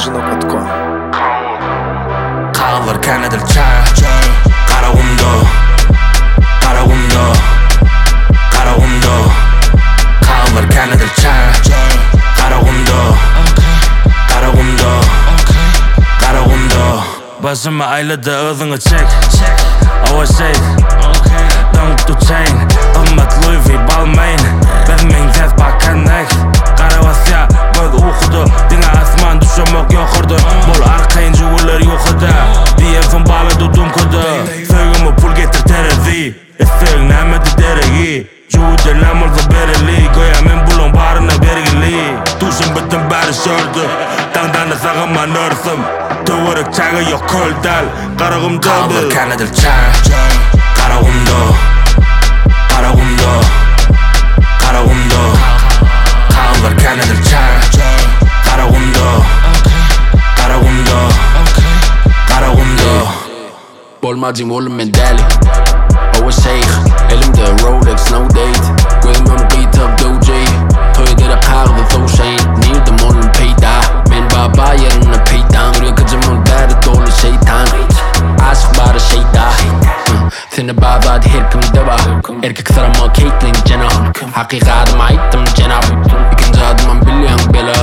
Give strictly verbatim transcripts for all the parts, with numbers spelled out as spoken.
Ожинок Атко. Қалалар кәнедір чай қарауымды қарауымды қарауымды қалалар кәнедір чай қарауымды қарауымды қарауымды басыма айлады өзіңі чек ауа шейк Don't do chain Қымбат Louis V Balmain Бәрмен зәз бақанайк Қаравасия көз ұқыды Деңа асман düşөмөк йоқырды Бол арқайын жүгілер йоқыды Диен сон балыды дүмкіді Сөйгімі пұл кетір терези Істең нәмеді дереги Жүгіде нәмірді берели Көя мен бұлың барына бергели Душым біттім бәрі шөрді Таңданы сағыман өрсім Төөрік чағы йоқ көлдәл Қарағымды Қалалар кәнедір чай қарауымды қарауымды қарауымды қалалар кәнедір чай қарауымды қарауымды қарауымды Болмадың олыммен дәлі ауа шейх Елімді Rolex no date Көзімім қитып доджей Тойдері қағды зоушайын Нердім олым пейда Мен баба еріні пейдан Үрекіжімін бәрі долы шейтан Aşk bari şeyda Seni bağdat herkimde var Erkek sarama Caitlyn Jenner Hakikatıma ayttım cenab İkinci adımın biliyorsun bela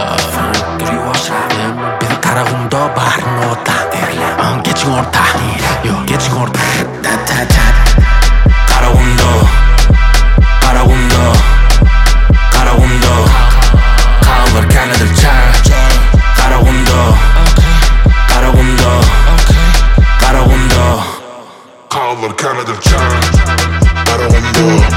Bizi karağımda barın orta Geçin orta Geçin orta қарауымды қарауымды қарауымды қалалар кәнедір чай қарауымды қарауымды қарауымды Қалалар кәнедір чай қарауымды